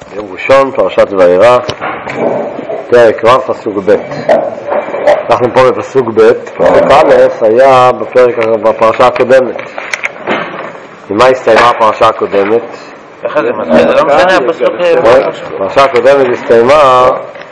יום ראשון, פרשת וארא, פרק ו' פסוק ב'. אנחנו פה בפסוק ב', פסוק א' היה בפרשה הקודמת. ממה הסתיימה הפרשה הקודמת? זה לא משנה, הפרשה הקודמת הסתיימה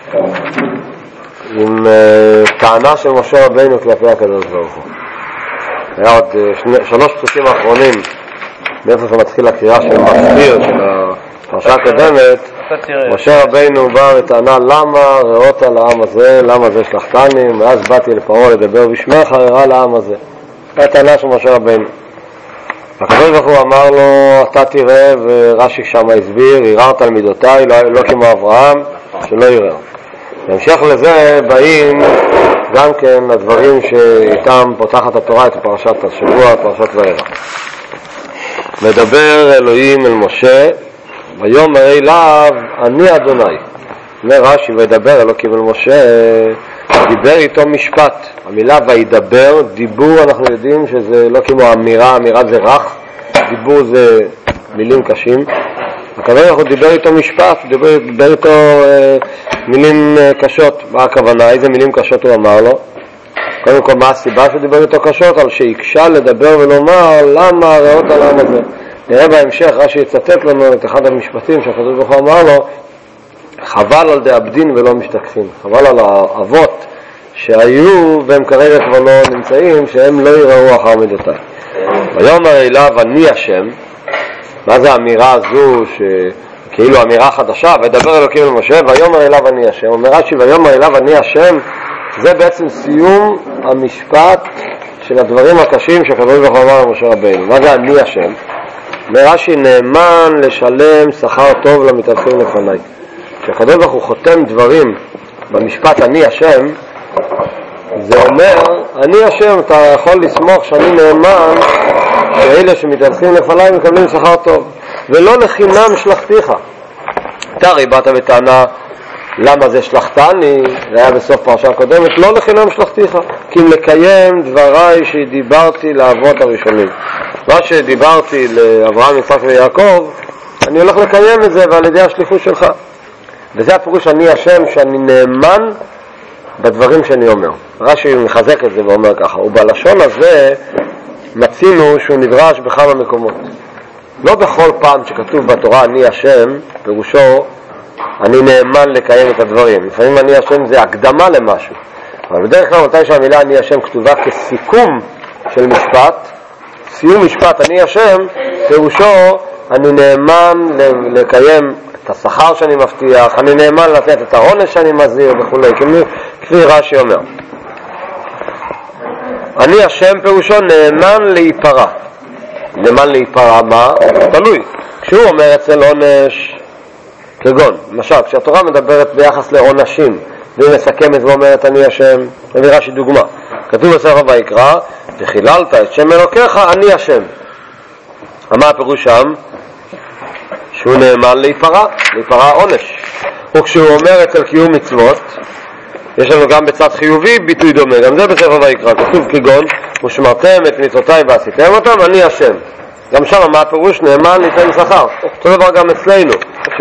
עם טענה של משה רבינו כלפי הקדוש ברוך הוא. היה עוד שלוש פסוקים האחרונים מאיפה שמתחיל הקריאה של מסביר של הפרשה הקודמת. משה רבינו בא וטענה למה ראות לעם הזה, למה זה שלחתני, מאז באתי לפרעה לדבר בשמך, הראה לעם הזה. זו הטענה של משה רבינו. הקדוש ברוך הוא אמר לו, אתה תראה, ורש"י שם הסביר, יראת על מידותיי, לא כמו אברהם שלא יראה. בהמשך לזה באים גם כן הדברים שאיתם פותחת התורה את פרשת השבוע, פרשת וארא. מדבר אלוהים אל משה, ויאמר אליו, אני אדוני. אומר רש"י, וידבר אלוקים אל משה, דיבר איתו משפט. המילה וידבר, דיבור אנחנו יודעים שזה לא כמו אמירה, אמירה זה רך, דיבור זה מילים קשים. הקדוש ברוך הוא דיבר איתו משפט, דיבר איתו מילים קשות. מה הכוונה? איזה מילים קשות הוא אמר לו? קודם כל, מה הסיבה שדיבר איתו קשות? על שיקשה לדבר ולומר למה ראות על העם הזה. נראה בהמשך, רש"י יצטט לנו את אחד המשפטים שהקדוש ברוך הוא אמר לו, חבל על דאבדין ולא משתכחין. חבל על האבות שהיו והם כרגע כבר לא נמצאים, שהם לא יראו אחר מידותיי. ויאמר אליו אני השם. מה זה האמירה הזו שכאילו אמירה חדשה? וידבר אלוקים אל משה, ויאמר אליו אני השם. אומר רש"י, ויאמר אליו אני השם, זה בעצם סיום המשפט של הדברים הקשים שהקדוש ברוך הוא אמר למשה רבינו. מה זה אני השם? אומר רש"י, נאמן לשלם שכר טוב למתהלכים לפניי. כשהקדוש ברוך הוא חותם דברים במשפט אני השם, זה אומר אני השם, אתה יכול לסמוך שאני נאמן שאלה שמתהלכים לפניי מקבלים שכר טוב, ולא לחינם שלחתיך. אתה הרי באת בטענה למה זה שלחתני, זה היה בסוף פרשה הקודמת, לא לחינם שלחתיך, כי אם לקיים דבריי שדיברתי לאבות הראשונים. מה שדיברתי לאברהם, יצחק ויעקב, אני הולך לקיים את זה ועל ידי השליחות שלך. וזה הפירוש אני השם, שאני נאמן בדברים שאני אומר. רש"י מחזק את זה ואומר ככה, ובלשון הזה מצינו שהוא נדרש בכמה מקומות. לא בכל פעם שכתוב בתורה אני השם, פירושו אני נאמן לקיים את הדברים. לפעמים אני השם זה הקדמה למשהו, אבל בדרך כלל מתי שהמילה אני השם כתובה כסיכום של משפט, סיום משפט אני השם, פירושו אני נאמן לקיים את השכר שאני מבטיח, אני נאמן לתת את העונש שאני מזהיר וכו', כפי רש"י אומר. אני השם פירושו נאמן להיפרע. נאמן להיפרע מה? תלוי. כשהוא אומר אצל עונש, כגון, למשל, כשהתורה מדברת ביחס לעונשים, והיא מסכמת ואומרת אני השם, אני רש"י דוגמה. כתוב בספר ויקרא, וחיללת את שם אלוקיך, אני השם. מה הפירוש שם? שהוא נאמן להיפרע עונש. וכשהוא אומר אצל קיום מצוות, יש לנו גם בצד חיובי ביטוי דומה, גם זה בספר ויקרא, כתוב כגון, ושמרתם את מצוותיי ועשיתם אותם, אני השם. גם שם מה הפירוש? נאמן ליתן שכר. אותו דבר גם אצלנו.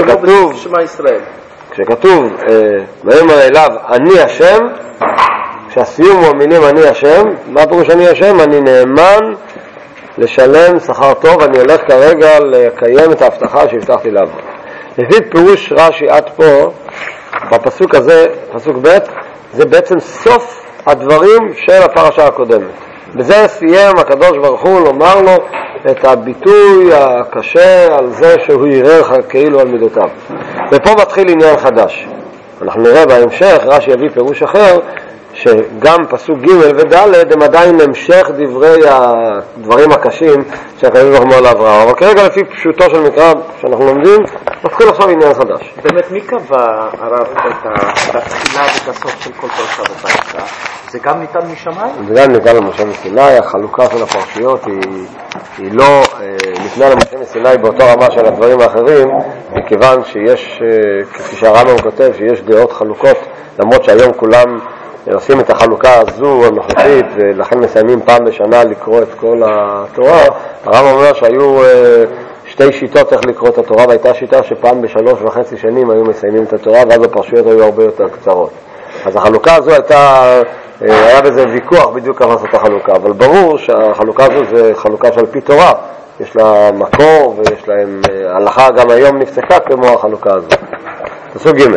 כשכתוב ויאמר אליו אני השם, כשהסיום הוא המילים אני השם, מה הפירוש אני השם? אני נאמן לשלם שכר טוב, אני הולך כרגע לקיים את ההבטחה שהבטחתי לעבור. לפי פירוש רש"י עד פה, בפסוק הזה, פסוק ב', זה בעצם סוף הדברים של הפרשה הקודמת. בזה סיים הקדוש ברוך הוא לומר לו את הביטוי הקשה על זה שהוא יראה כאילו על מידותיו. ופה מתחיל עניין חדש. אנחנו נראה בהמשך, רש"י יביא פירוש אחר, שגם פסוק ג' וד' הם עדיין המשך הדברים הקשים שהקדוש ברוך הוא אומר לאברהם. אבל כרגע לפי פשוטו של מקרא שאנחנו לומדים, מתחיל עכשיו עניין חדש. באמת מי קבע הרב את התחילה ואת הסוף של כל פרשה בפרשה? זה גם ניתן משמיים? זה גם ניתן למשה מסיני. החלוקה של הפרשיות היא לא ניתנה למשה מסיני באותו רמה של הדברים האחרים, מכיוון שיש, כפי שהרמב"ם כותב, שיש דעות חלוקות, למרות שהיום כולם עושים את החלוקה הזו הנוכחית ולכן מסיימים פעם בשנה לקרוא את כל התורה. הרמב"ם אומר שהיו שתי שיטות איך לקרוא את התורה, והייתה שיטה שפעם ב3.5 שנים היו מסיימים את התורה, ואז הפרשיות היו הרבה יותר קצרות. אז החלוקה הזו היה בזה ויכוח בדיוק כמה לעשות החלוקה, אבל ברור שהחלוקה הזו זה חלוקה של פי תורה, יש לה מקור ויש להם הלכה גם היום נפסקה כמו החלוקה הזו. פסוק ג'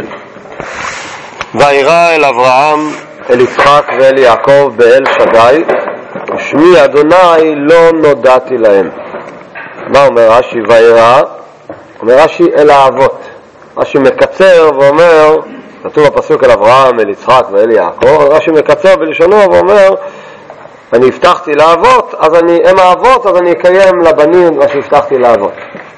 וירא אל אברהם, אל יצחק ואל יעקב באל שדי, שמי אדוני לא נודעתי להם. מה אומר רש"י וירא? אומר רש"י אל האבות. רש"י מקצר ואומר, כתוב בפסוק אל אברהם, אל יצחק ואל יעקב, רש"י מקצר בלשונו ואומר, אני הבטחתי לאבות, הם האבות, אז אני אקיים לבנים מה שהבטחתי לאבות.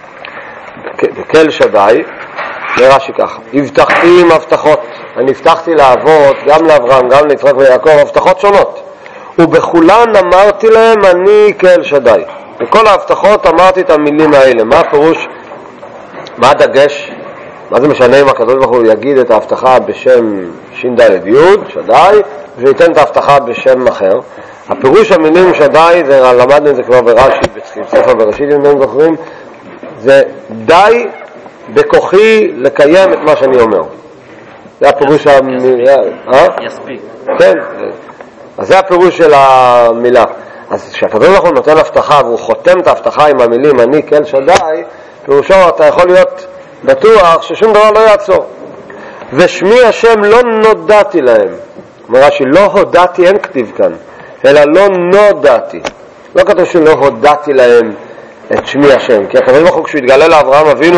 בכל שדי, רש"י ככה, הבטחתי עם הבטחות. אני הבטחתי לאבות, גם לאברהם, גם ליצחק ויעקב, הבטחות שונות. ובכולן אמרתי להם, אני כל שדי. בכל ההבטחות אמרתי את המילים האלה. מה הפירוש? מה הדגש? מה זה משנה אם הקדוש ברוך הוא יגיד את ההבטחה בשם ש"ד י' שדי, וייתן את ההבטחה בשם אחר? הפירוש המילים שדי, זה למדנו את זה כבר ברש"י, בספר בראשית אם אתם זוכרים, זה די בכוחי לקיים את מה שאני אומר. זה הפירוש המילה. יספיק. כן, אז זה הפירוש של המילה. אז כשהקדוש ברוך הוא נותן הבטחה והוא חותם את ההבטחה עם המילים אני כל שדי, פירושו אתה יכול להיות בטוח ששום דבר לא יעצור. ושמי השם לא נודעתי להם. אומר רש"י, לא הודעתי, אין כתיב כאן, אלא לא נודעתי. לא כתוב שלא הודעתי להם את שמי השם, כי הקדוש ברוך הוא כשהוא התגלה לאברהם אבינו,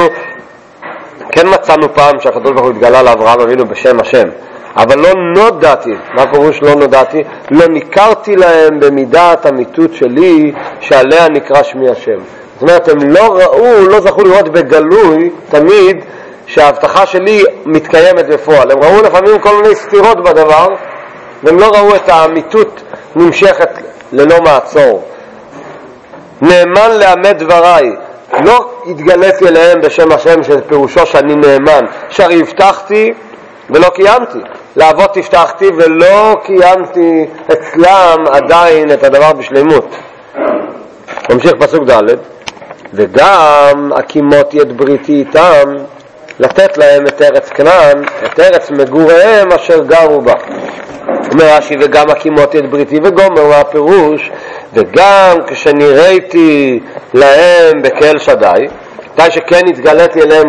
כן מצאנו פעם שהקדוש ברוך הוא התגלה לאברהם אבינו בשם השם, אבל לא נודעתי. מה פירוש לא נודעתי? לא ניכרתי להם במידת המיתות שלי שעליה נקרא שמי השם. זאת אומרת, הם לא ראו, לא זכו לראות בגלוי תמיד שההבטחה שלי מתקיימת בפועל. הם ראו לפעמים כל מיני סתירות בדבר, והם לא ראו את האמיתות נמשכת ללא מעצור. נאמן לאמת דבריי, לא התגלתי אליהם בשם השם שפירושו שאני נאמן, שהרי הבטחתי ולא קיימתי. לאבות הבטחתי ולא קיימתי אצלם עדיין את הדבר בשלמות. נמשיך פסוק ד' וגם הקימותי את בריתי איתם, לתת להם את ארץ כנען, את ארץ מגוריהם אשר גרו בה. אומר רש"י וגם הקימותי את בריתי וגומר, מה הפירוש? וגם כשנראיתי להם בכל שדי, מתי שכן התגלתי אליהם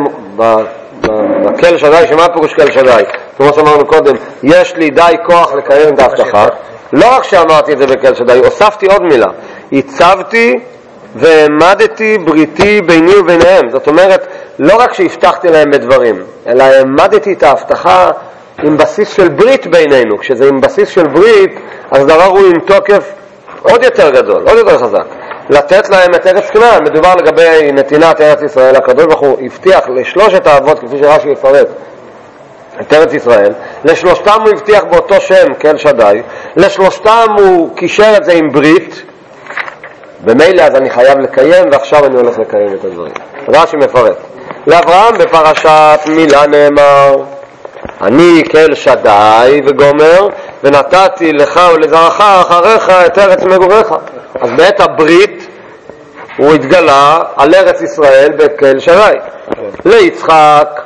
בכל שדי, שמה הפירוש כל שדי? כמו שאמרנו קודם, יש לי די כוח לקיים את ההבטחה. לא רק שאמרתי את זה בכל שדי, הוספתי עוד מילה, הצבתי והעמדתי בריתי ביני וביניהם. זאת אומרת, לא רק שהבטחתי להם בדברים, אלא העמדתי את ההבטחה עם בסיס של ברית בינינו. כשזה עם בסיס של ברית, אז הדבר הוא עם תוקף עוד יותר גדול, עוד יותר חזק. לתת להם את ארץ כנען. מדובר לגבי נתינת ארץ ישראל. הקדוש ברוך הוא הבטיח לשלושת האבות, כפי שרש"י יפרט, את ארץ ישראל. לשלושתם הוא הבטיח באותו שם, כל שדי. לשלושתם הוא קישר את זה עם ברית. במילא אז אני חייב לקיים, ועכשיו אני הולך לקיים את הדברים. רש"י מפרט. לאברהם בפרשת מילה נאמר, אני כל שדי וגומר, ונתתי לך ולזרעך אחריך את ארץ מגוריך. אז בעת הברית הוא התגלה על ארץ ישראל בכל שדי. ליצחק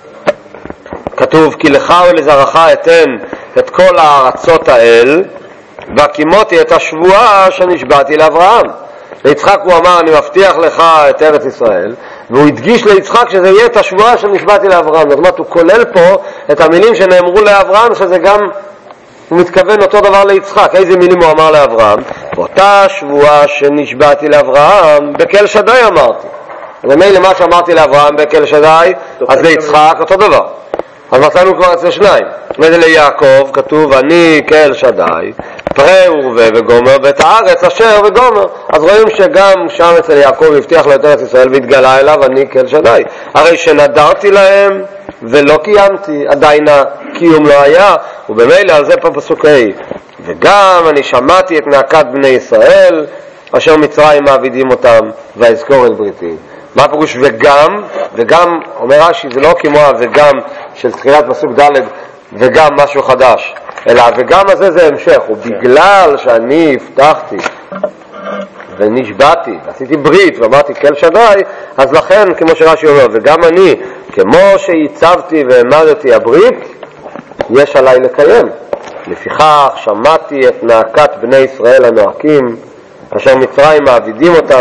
כתוב כי לך ולזרעך אתן את כל הארצות האל, והקימותי את השבועה שנשבעתי לאברהם. ליצחק הוא אמר אני מבטיח לך את ארץ ישראל, והוא הדגיש ליצחק שזה יהיה את השבועה שנשבעתי לאברהם. זאת אומרת, הוא כולל פה את המילים שנאמרו לאברהם, שזה גם, הוא מתכוון אותו דבר ליצחק. איזה מילים הוא אמר לאברהם? אותה שבועה שנשבעתי לאברהם בכל שדי אמרתי. ומילא מה שאמרתי לאברהם בכל שדי, אז ליצחק אותו דבר. אז מצאנו כבר אצל שניים. וזה ליעקב כתוב אני כל שדי פרה ורבה וגומר ואת הארץ אשר וגומר. אז רואים שגם שם אצל יעקב הבטיח לו את ארץ ישראל והתגלה אליו אני כל שדי. הרי שנדרתי להם ולא קיימתי, עדיין הקיום לא היה. ובמילא על זה פה פסוק ה' וגם אני שמעתי את נאקת בני ישראל אשר מצרים מעבידים אותם ואזכור את בריתי. מה הפירוש וגם? וגם אומר רש"י זה לא כמו וגם של תחילת פסוק ד' וגם משהו חדש, אלא וגם הזה זה המשך. ובגלל שאני הבטחתי ונשבעתי, עשיתי ברית ואמרתי כל שדי, אז לכן, כמו שרש"י אומר, וגם אני, כמו שהצבתי והעמדתי הברית, יש עליי לקיים. לפיכך שמעתי את נאקת בני ישראל הנואקים, אשר מצרים מעבידים אותם,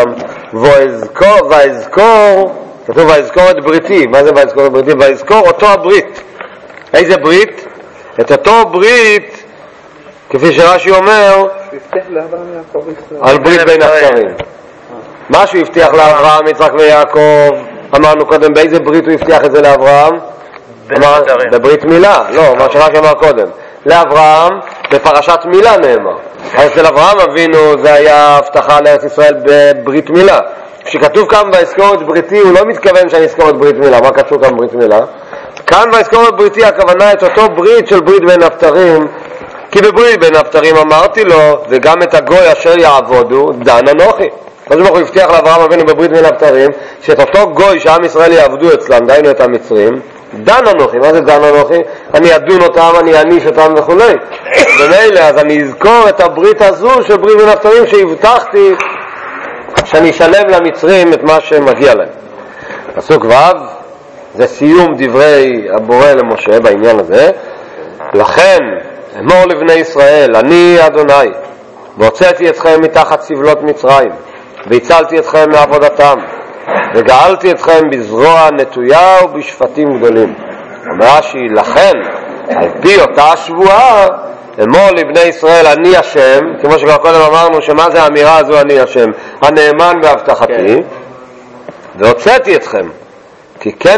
ואזכור, כתוב ואזכור את בריתי. מה זה ואזכור את בריתי? ואזכור אותו הברית. איזה ברית? את אותו ברית, כפי שרש"י אומר, על ברית בין הבתרים. מה שהוא הבטיח לאברהם, יצחק ויעקב, אמרנו קודם, באיזה ברית הוא הבטיח את זה לאברהם? בברית מילה, לא, מה שרש"י אמר קודם. לאברהם בפרשת מילה נאמר. אז אצל אברהם אבינו זה היה הבטחה לארץ ישראל בברית מילה. כשכתוב כאן ואזכור את בריתי, הוא לא מתכוון שאני אזכור את ברית מילה. מה כתוב כאן ברית מילה? כאן ואזכור את בריתי הכוונה את אותו ברית של ברית בין הבתרים, כי בברית בין הבתרים אמרתי לו, וגם את הגוי אשר יעבודו דן אנוכי. אז הוא הבטיח לאברהם אבינו בברית בין הבתרים, שאת אותו גוי שעם ישראל יעבדו אצלם, דיינו את המצרים, דן אנוכי. מה זה דן אנוכי? אני אדון אותם, אני אניש אותם וכו'. ומילא, אז אני אזכור את הברית הזו של ברית בין הבתרים שהבטחתי שאני אשלם למצרים את מה שמגיע להם. פסוק ו' זה סיום דברי הבורא למשה בעניין הזה. לכן אמור לבני ישראל, אני אדוני, והוצאתי אתכם מתחת סבלות מצרים, והצלתי אתכם מעבודתם, וגאלתי אתכם בזרוע נטויה ובשפטים גדולים. אומר רש"י, לכן על פי אותה שבועה אמור לבני ישראל, אני השם, כמו שכבר קודם אמרנו, שמה זה האמירה הזו, אני השם, הנאמן בהבטחתי, והוצאתי אתכם, כי כן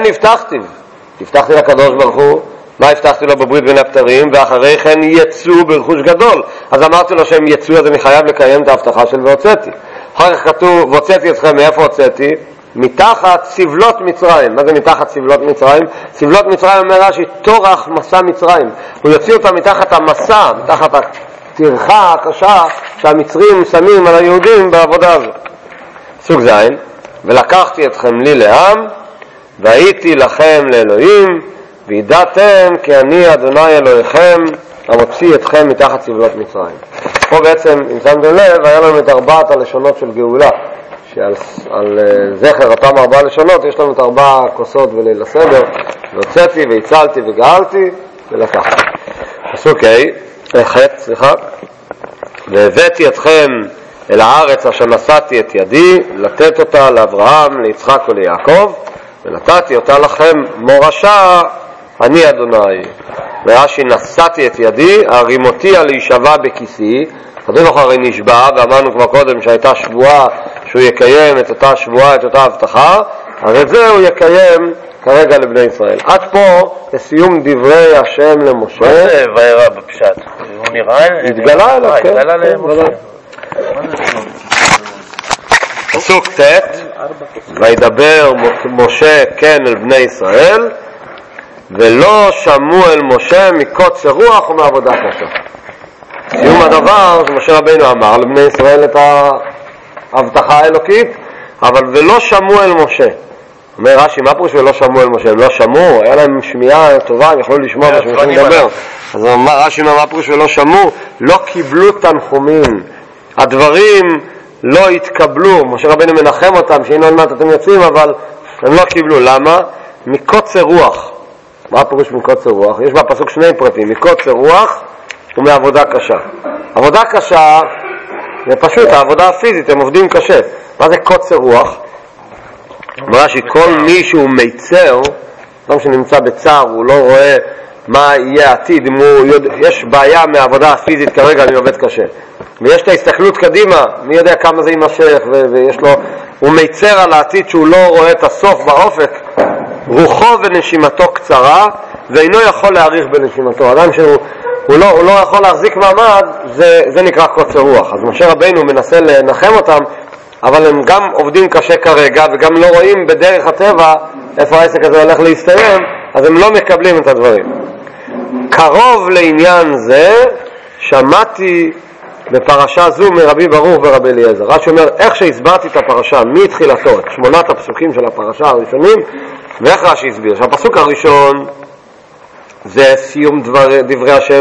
הבטחתי לקדוש ברוך הוא. מה הבטחתי לו בברית בין הבתרים? ואחרי כן יצאו ברכוש גדול. אז אמרתי לו שהם יצאו, אז אני חייב לקיים את ההבטחה של והוצאתי. אחר כך כתוב, והוצאתי אתכם, מאיפה הוצאתי? מתחת סבלות מצרים. מה זה מתחת סבלות מצרים? סבלות מצרים אומר רש"י, תורח מסע מצרים. הוא יוציא אותם מתחת המסע, מתחת הטרחה הקשה שהמצרים שמים על היהודים בעבודה הזו. סוג זין, ולקחתי אתכם לי לעם, והייתי לכם לאלוהים, וידעתם כי אני אדוני אלוהיכם המוציא אתכם מתחת סבלות מצרים. פה בעצם, אם שמתם לב, היה לנו את 4 הלשונות של גאולה, שעל זכר אותם 4 לשונות יש לנו את 4 כוסות וליל הסדר, והוצאתי והצלתי וגאלתי ולקחתי. פסוק ח' והבאתי אתכם אל הארץ אשר נשאתי את ידי לתת אותה לאברהם, ליצחק וליעקב, ונתתי אותה לכם מורשה, אני אדוני. ורש"י, נשאתי את ידי, הרימותיה להישבע בכיסי. כתוב הרי נשבע, ואמרנו כבר קודם שהייתה שבועה שהוא יקיים את אותה שבועה, את אותה הבטחה, הרי זה הוא יקיים כרגע לבני ישראל. עד פה לסיום דברי השם למשה. מה זה וירא בפשט? הוא נראה? התגלה אליו, כן. התגלה למשה. פסוק ט' וידבר משה כן אל בני ישראל, ולא שמעו אל משה מקוצר רוח ומעבודה קשה. סיום הדבר שמשה רבינו אמר לבני ישראל את ההבטחה האלוקית, אבל ולא שמעו אל משה. אומר רש"י, מה פירוש ולא שמעו אל משה? הם לא שמעו, היה להם שמיעה טובה, הם יכלו לשמוע מה שמשה מדבר. אז רש"י אומר, מה פירוש ולא שמעו? לא קיבלו תנחומים, הדברים לא התקבלו. משה רבינו מנחם אותם שהנה עוד מעט אתם יוצאים, אבל הם לא קיבלו. למה? מקוצר רוח. מה הפירוש מקוצר רוח? יש בפסוק 2 פרטים, מקוצר רוח ומעבודה קשה. עבודה קשה זה פשוט העבודה הפיזית, הם עובדים קשה. מה זה קוצר רוח? אומר שכל מי שהוא מיצר, לא שנמצא בצער, הוא לא רואה מה יהיה העתיד, יש בעיה מהעבודה הפיזית כרגע, אני עובד קשה. ויש את ההסתכלות קדימה, מי יודע כמה זה יימשך, ויש לו, הוא מיצר על העתיד שהוא לא רואה את הסוף באופק. רוחו ונשימתו קצרה, ואינו יכול להאריך בנשימתו. אדם שהוא לא יכול להחזיק מעמד, זה נקרא קוצר רוח. אז משה רבינו מנסה לנחם אותם, אבל הם גם עובדים קשה כרגע, וגם לא רואים בדרך הטבע איפה העסק הזה הולך להסתיים, אז הם לא מקבלים את הדברים. קרוב לעניין זה, שמעתי בפרשה זו מרבי ברוך ורבי אליעזר. רש"י אומר, איך שהסברתי את הפרשה מתחילתו, את 8 הפסוקים של הפרשה הראשונים, ואיך רש"י הסביר? שהפסוק הראשון זה סיום דברי השם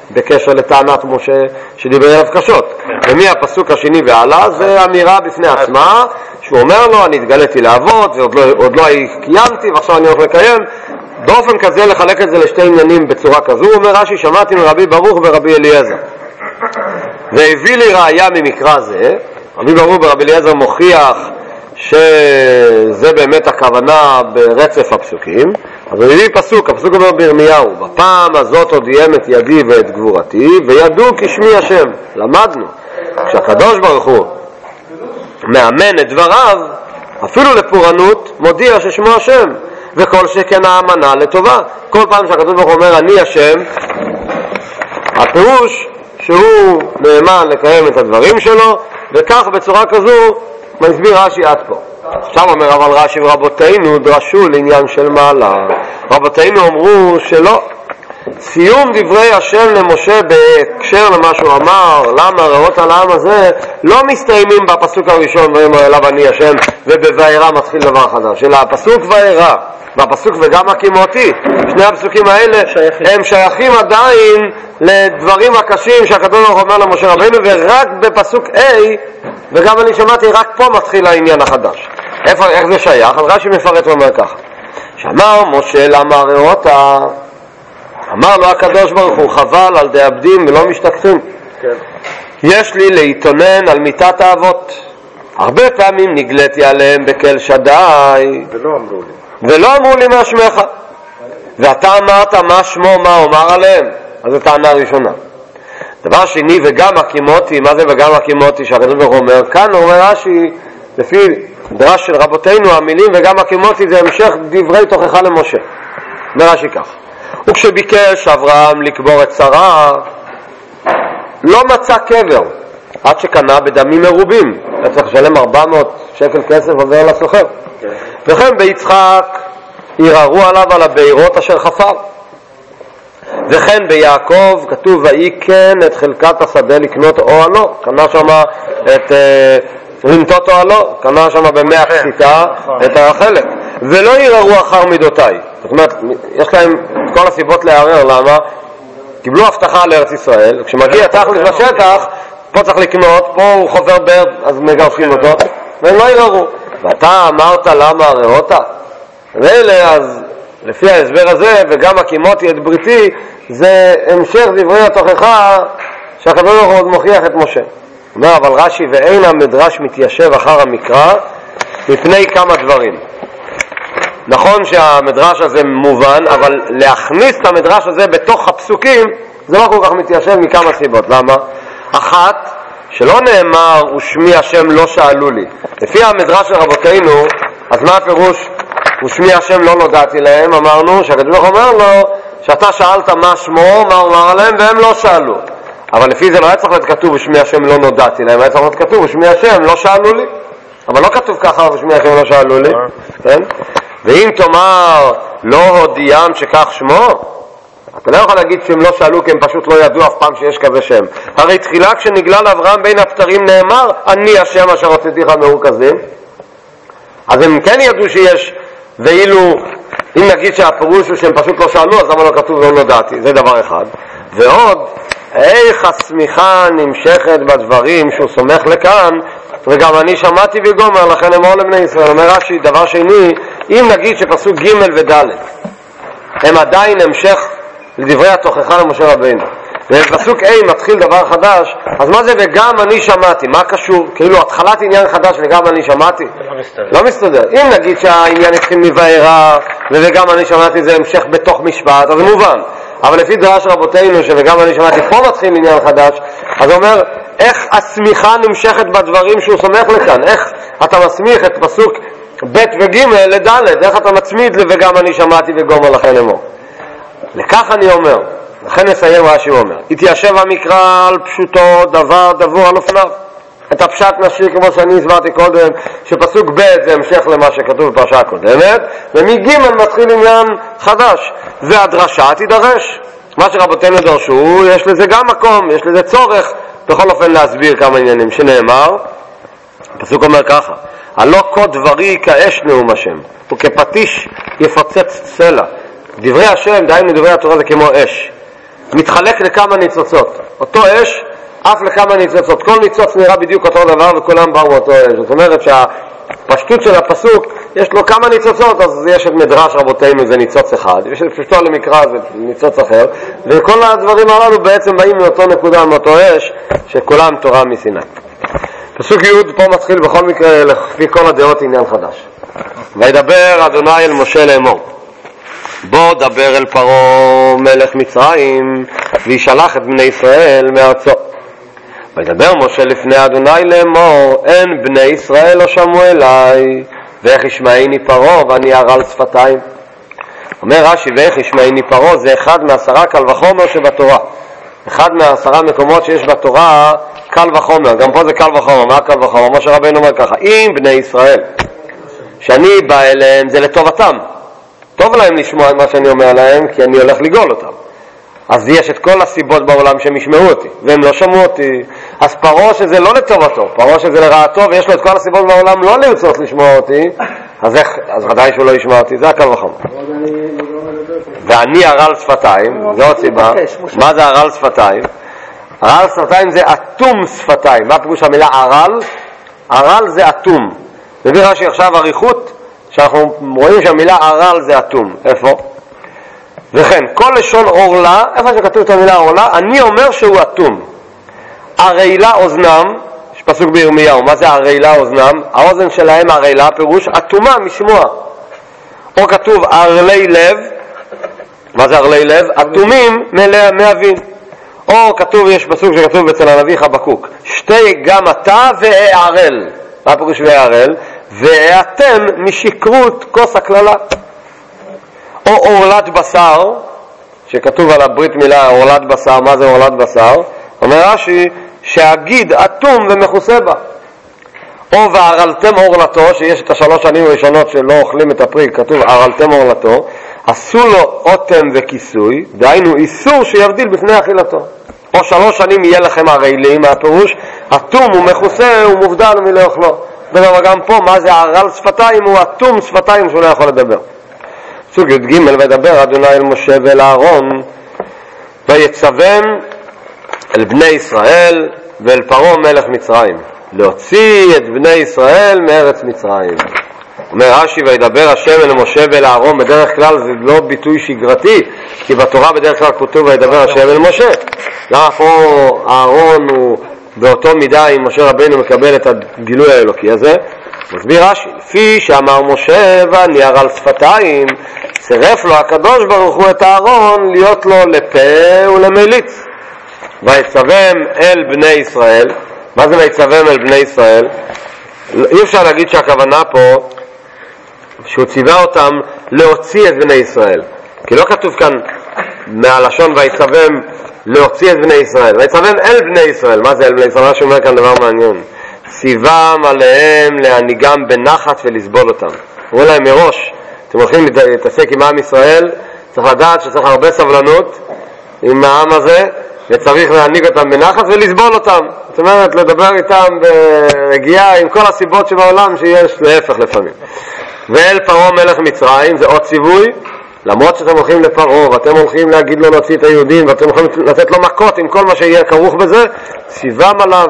בקשר לטענת משה שדיבר עליו קשות. ומהפסוק השני והלאה זה אמירה בפני עצמה, שהוא אומר לו, אני התגליתי לעבוד ועוד לא קיימתי ועכשיו אני הולך לקיים. באופן כזה לחלק את זה לשתי עניינים בצורה כזו. הוא אומר רש"י, שמעתי מרבי ברוך ורבי אליעזר, והביא לי ראיה ממקרא זה. רבי ברוך ורבי אליעזר מוכיח שזה באמת הכוונה ברצף הפסוקים. אז הוא הביא פסוק, הפסוק אומר בירמיהו, בפעם הזאת הודיעם את ידי ואת גבורתי וידעו כשמי השם. למדנו כשהקדוש ברוך הוא מאמן את דבריו, אפילו לפורענות מודיע ששמו השם, וכל שכן האמנה לטובה. כל פעם שהקדוש ברוך הוא אומר אני השם, הפירוש שהוא נאמן לקיים את הדברים שלו, וכך בצורה כזו מסביר רש"י עד פה. עכשיו אומר אבל רש"י ורבותינו דרשו לעניין של מעלה. רבותינו אמרו שלא, סיום דברי השם למשה בהקשר למה שהוא אמר, למה ראות על העם הזה, לא מסתיימים בפסוק הראשון ואומר אליו אני השם ובווארא מתחיל דבר חדש, אלא הפסוק וארא והפסוק וגם הקימותי, שני הפסוקים האלה הם שייכים עדיין לדברים הקשים שהקדוש ברוך הוא אומר למשה רבינו, ורק בפסוק A וגם אני שמעתי רק פה מתחיל העניין החדש. איך זה שייך? אז רש"י מפרט ואומר ככה, שאמר משה למה ראותה, אמר לו הקדוש ברוך הוא חבל על דאבדים ולא משתכחים. יש לי להתאונן על מיטת האבות, הרבה פעמים נגלתי עליהם בקל שדי ולא אמרו לי מה שמך, ואתה אמרת מה שמו מה אומר עליהם. אז זו טענה ראשונה. דבר שני וגם הקימותי, מה זה וגם הקימותי שהקדוש ברוך הוא אומר כאן? הוא אומר רש"י לפי דרש של רבותינו המילים וגם הקימותי זה המשך דברי תוכחה למשה. אומר רש"י כך, וכשביקש אברהם לקבור את שרה לא מצא קבר עד שקנה בדמים מרובים, צריך לשלם 400 שקל כסף עובר לסוחר. וכן ביצחק ערערו עליו על הבארות אשר חפר. וכן ביעקב כתוב ויקן את חלקת השדה לקנות אוהלו, קנה שם את לנטות אוהלו, קנה שם במאה קציתה את החלק. ולא ערערו אחר מידותיי, זאת אומרת יש להם כל הסיבות לערער. למה? קיבלו הבטחה לארץ ישראל, כשמגיע תכלס בשטח פה צריך לקנות, פה הוא חופר באר אז מגרשים אותו, והם לא ערערו. ואתה אמרת למה ראותה, ואלה אז לפי ההסבר הזה וגם הקימותי את בריתי זה המשך דברי התוכחה שהקדוש ברוך הוא מוכיח את משה. אומר אבל רש"י ואין המדרש מתיישב אחר המקרא מפני כמה דברים. נכון שהמדרש הזה מובן, אבל להכניס את המדרש הזה בתוך הפסוקים זה לא כל כך מתיישב מכמה סיבות. למה? אחת, שלא נאמר ושמי השם לא שאלו לי. לפי המדרש של רבותינו, אז מה הפירוש ושמי השם לא נודעתי להם? אמרנו שהקדוש ברוך הוא אומר לו שאתה שאלת מה שמו, מה הוא אמר עליהם, והם לא שאלו. אבל לפי זה לא היה צריך להיות כתוב ושמי השם לא נודעתי להם, היה צריך להיות כתוב ושמי השם לא שאלו לי. אבל לא כתוב ככה ושמי השם לא שאלו לי, כן? ואם תאמר לא הודיעם שכך שמו, אתה לא יכול להגיד שהם לא שאלו כי הם פשוט לא ידעו אף פעם שיש כזה שם. הרי תחילה כשנגלה לאברהם בין הפטרים נאמר אני השם אשר הוצאתיך מאור-כשדים, אז הם כן ידעו שיש. ואילו אם נגיד שהפירוש הוא שהם פשוט לא שאלו, אז למה לא כתוב לא נודעתי? זה דבר אחד. ועוד, איך הסמיכה נמשכת בדברים שהוא סומך לכאן וגם אני שמעתי וגומר לכן אמור לבני ישראל. אומר רש"י דבר שני, אם נגיד שפסוק ג' וד' הם עדיין המשך לדברי התוכחה למשה רבינו ובפסוק A מתחיל דבר חדש, אז מה זה וגם אני שמעתי? מה קשור? כאילו התחלת עניין חדש וגם אני שמעתי? לא מסתדר. אם נגיד שהעניין התחיל מבארה וגם אני שמעתי זה המשך בתוך משפט, אז זה מובן. אבל לפי דרש רבותינו שגם אני שמעתי פה מתחיל עניין חדש, אז הוא אומר איך הסמיכה נמשכת בדברים שהוא סומך לכאן? איך אתה מסמיך את פסוק ב' וג' לד'? איך אתה מצמיד וגם אני שמעתי וגומר לכן אמור? לכך אני אומר, לכן נסיים מה שהוא אומר, התיישב המקרא על פשוטו דבר דבור על אופניו. את הפשט נשאיר כמו שאני הסברתי קודם, שפסוק ב' זה המשך למה שכתוב בפרשה הקודמת, ומג' מתחיל עניין חדש, והדרשה תידרש. מה שרבותינו דרשו, יש לזה גם מקום, יש לזה צורך בכל אופן להסביר כמה עניינים שנאמר. הפסוק אומר ככה, הלא כה דברי כאש נאום השם וכפטיש יפוצץ סלע. דברי השם, דהיינו דברי התורה, זה כמו אש. מתחלק לכמה ניצוצות. אותו אש אף לכמה ניצוצות. כל ניצוץ נראה בדיוק אותו דבר וכולם באו מאותו אש. זאת אומרת שהפשטות של הפסוק יש לו כמה ניצוצות, אז יש את מדרש רבותינו זה ניצוץ אחד, יש את פשוטו למקרא זה ניצוץ אחר, וכל הדברים הללו בעצם באים מאותו נקודה, מאותו אש, שכולם תורה מסיני. פסוק י' פה מתחיל בכל מקרה לפי כל הדעות עניין חדש. וידבר אדוני אל משה לאמור, בוא דבר אל פרעה מלך מצרים וישלח את בני ישראל מארצו. וידבר משה לפני אדוני לאמור, אין בני ישראל לא שמעו אליי, ואיך ישמעני פרעה ואני ערל שפתיים. אומר רש"י, ואיך ישמעני פרעה זה אחד מ10 קל וחומר שבתורה, אחד מ10 מקומות שיש בתורה קל וחומר. גם פה זה קל וחומר. מה קל וחומר? משה רבינו אומר ככה, אם בני ישראל שאני בא אליהם זה לטובתם, טוב להם לשמוע את מה שאני אומר להם, כי אני הולך לגאול אותם, אז יש את כל הסיבות בעולם שהם ישמעו אותי, והם לא שמעו אותי. אז פרעה שזה לא לטובתו, פרעה שזה לרעתו, ויש לו את כל הסיבות בעולם לא לרצות לשמוע אותי, אז ודאי שהוא לא ישמע אותי. זה הקל וחומר. ואני ערל שפתיים, זו עוד סיבה. מה זה ערל שפתיים? ערל שפתיים זה אטום שפתיים. מה פירוש המילה ערל? ערל זה אטום. מביא רש"י עכשיו עריכות שאנחנו רואים שהמילה ערל זה אטום. איפה? וכן, כל לשון אורלה, איפה שכתוב את המילה אורלה, אני אומר שהוא אטום. ערלה אוזנם, יש פסוק בירמיהו, מה זה ערלה אוזנם? האוזן שלהם ערלה, פירוש אטומה משמוע. או כתוב ערלי לב, מה זה ערלי לב? אטומים מהבין. או כתוב, יש פסוק שכתוב אצל הנביא חבקוק, שתי גם אתה ואערל. מה פירוש ואערל? ואתם משכרות כוס הכללה. או אורלת בשר, שכתוב על הברית מילה אורלת בשר. מה זה אורלת בשר? אומר רש"י שהגיד אטום ומכוסה בה. או וערלתם אורלתו, שיש את 3 שנים הראשונות שלא אוכלים את הפרי, כתוב ערלתם אורלתו, עשו לו אוטם וכיסוי, דהיינו איסור שיבדיל בפני אכילתו. או 3 שנים יהיה לכם ערלים, מהפירוש אטום ומכוסה ומובדל מלא אוכלו. וגם פה מה זה ערל שפתיים? הוא אטום שפתיים שהוא לא יכול לדבר. פסוק י"ג, וידבר אדוני אל משה ואל אהרון ויצווהם אל בני ישראל ואל פרעה מלך מצרים להוציא את בני ישראל מארץ מצרים. אומר רש"י, וידבר השם אל משה ואל אהרון, בדרך כלל זה לא ביטוי שגרתי, כי בתורה בדרך כלל כתוב וידבר השם אל משה. למה פה אהרון הוא באותו מידה עם משה רבינו מקבל את הגילוי האלוקי הזה? מסביר רש"י, לפי שאמר משה ואני ערל שפתיים, צירף לו הקדוש ברוך הוא את אהרון להיות לו לפה ולמליץ. ויצווהם אל בני ישראל. מה זה ויצווהם אל בני ישראל? אי אפשר להגיד שהכוונה פה שהוא ציווה אותם להוציא את בני ישראל, כי לא כתוב כאן מהלשון ויצווהם להוציא את בני ישראל. ויצווהם אל בני ישראל. מה זה אל בני ישראל? מה שאומר כאן דבר מעניין, ציוום עליהם להנהיגם בנחת ולסבול אותם. אמרו להם מראש, אתם הולכים להתעסק עם עם ישראל, צריך לדעת שצריך הרבה סבלנות עם העם הזה, וצריך להנהיג אותם בנחת ולסבול אותם. זאת אומרת, לדבר איתם ברגיעה עם כל הסיבות שבעולם שיש להפך לפעמים. ואל פרעה מלך מצרים, זה עוד ציווי, למרות שאתם הולכים לפרעה ואתם הולכים להגיד לו להוציא את היהודים ואתם הולכים לתת לו מכות עם כל מה שיהיה כרוך בזה, ציוום עליו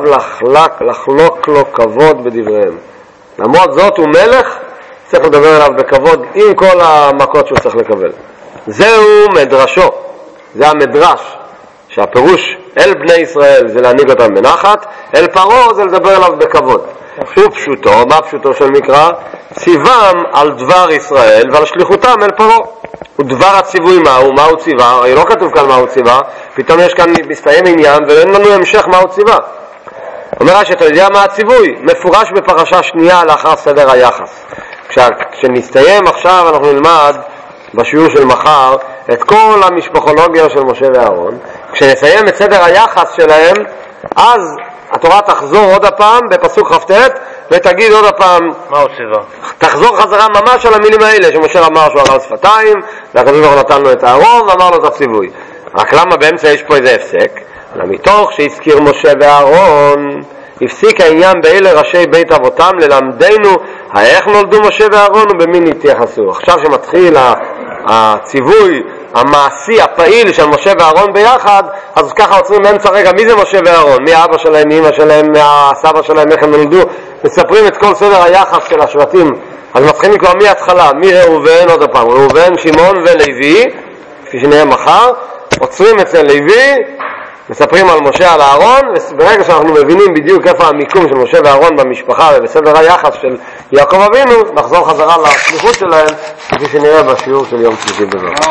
לחלוק לו כבוד בדבריהם. למרות זאת הוא מלך, צריך לדבר עליו בכבוד עם כל המכות שהוא צריך לקבל. זהו מדרשו, זה המדרש, שהפירוש אל בני ישראל זה להנהיג אותם בנחת, אל פרעה זה לדבר עליו בכבוד. שהוא פשוטו, מה פשוטו של מקרא? ציוום על דבר ישראל ועל שליחותם אל פרעה. ודבר הציווי מהו ציווה? הרי לא כתוב כאן מהו ציווה, פתאום יש כאן מסתיים עניין ואין לנו המשך מהו ציווה. אומר שאתה יודע מה הציווי? מפורש בפרשה שנייה לאחר סדר היחס. כשנסתיים עכשיו אנחנו נלמד בשיעור של מחר את כל המשפחולוגיה של משה ואהרון. כשנסיים את סדר היחס שלהם, אז התורה תחזור עוד הפעם בפסוק כ"ט ותגיד עוד הפעם מה הוא ציווה. תחזור חזרה ממש על המילים האלה שמשה אמר שהוא ערל שפתיים, והקדוש ברוך הוא נתן לו את אהרון ואמר לו את הציווי. רק למה באמצע יש פה איזה הפסק? מתוך שהזכיר משה ואהרון הפסיק העניין באלה ראשי בית אבותם ללמדנו איך נולדו משה ואהרון ובמי נתייחסו. עכשיו שמתחיל הציווי המעשי, הפעיל של משה ואהרון ביחד, אז ככה עוצרים באמצע רגע, מי זה משה ואהרון? מי האבא שלהם, מי אמא שלהם, מי הסבא שלהם, איך הם נולדו, מספרים את כל סדר היחס של השבטים. אז מתחילים כבר מההתחלה, מראובן, עוד פעם, ראובן, שמעון ולוי, כפי שנראה מחר, עוצרים אצל לוי, מספרים על משה, על אהרון, וברגע שאנחנו מבינים בדיוק איפה המיקום של משה ואהרון במשפחה ובסדר היחס של יעקב אבינו, נחזור חזרה לשליחות שלהם, כפי שנראה בשיעור של יום שלישי בזאת.